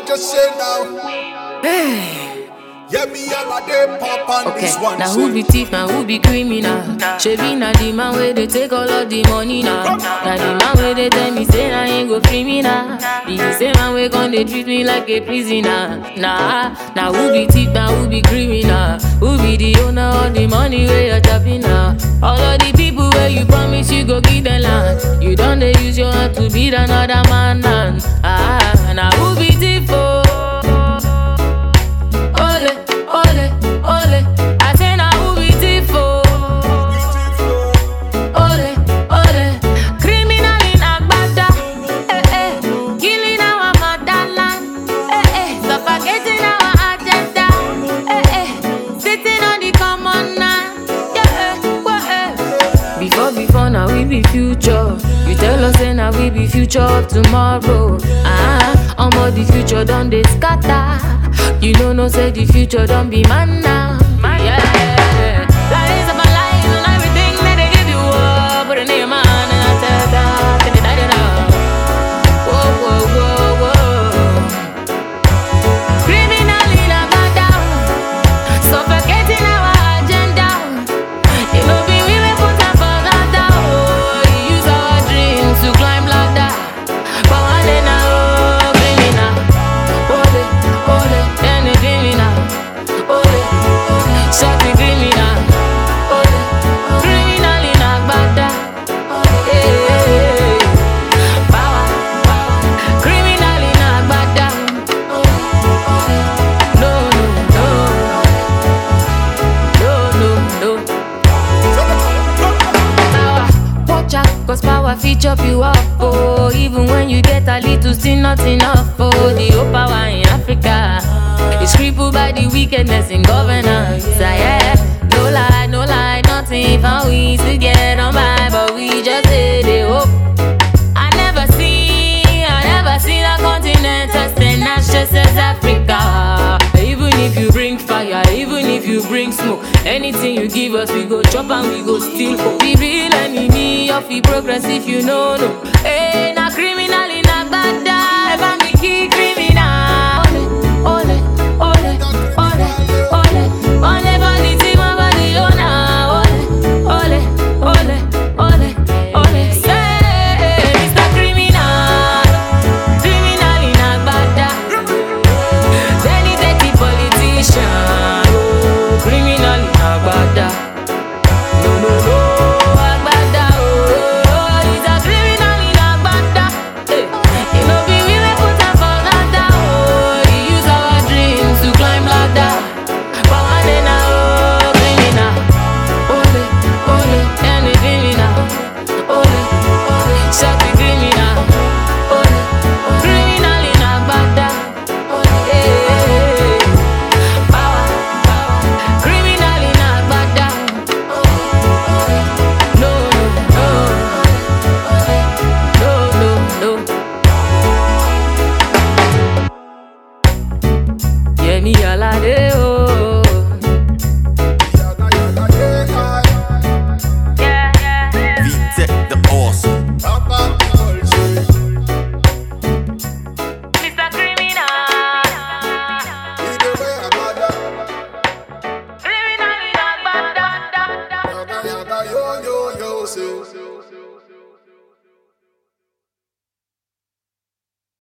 just say now. Yeah, me all a day pop on Okay, this one. now who be thief, now who be criminal? Shebi na the man where they take all of the money now. Now the man where they tell me say I ain't go free me now. The same man where gon' they treat me like a prisoner. Nah, now who be thief, now who be criminal? Who be the owner of the money where you're tapping now? All of the people where you promise you go give them land. You don't they use your hand to beat another man. Now who be thief for? Before now we be future. You tell us say now we be future of tomorrow. Omo the future done they scatter. You know no say the future don't be man now. Yeah, lies about lies and everything that they give you up. Put a name on and I tell that they die now. Whoa whoa whoa whoa. Criminal in a bad down, suffocating our agenda. You know be we put up for that down. Use our dreams to climb ladder. But one day now, criminal. Ole, ole, any criminal. Ole, shot the criminal. Ole, criminal in a bad down. Power, criminal in a bad down. No, no, no, no, no. Watch out, cause power fit chop you up, oh. Even when you get a little, still not enough, oh. The whole power in Africa is crippled by the wickedness in governance, yeah. No lie, nothing for we to get on by, but we just say they hope. I never seen a continent as tenacious as Africa. Even if you bring fire, even if you bring smoke, anything you give us, we go chop and we go steal. The real enemy of the progress, if you know, no. Hey, na criminal.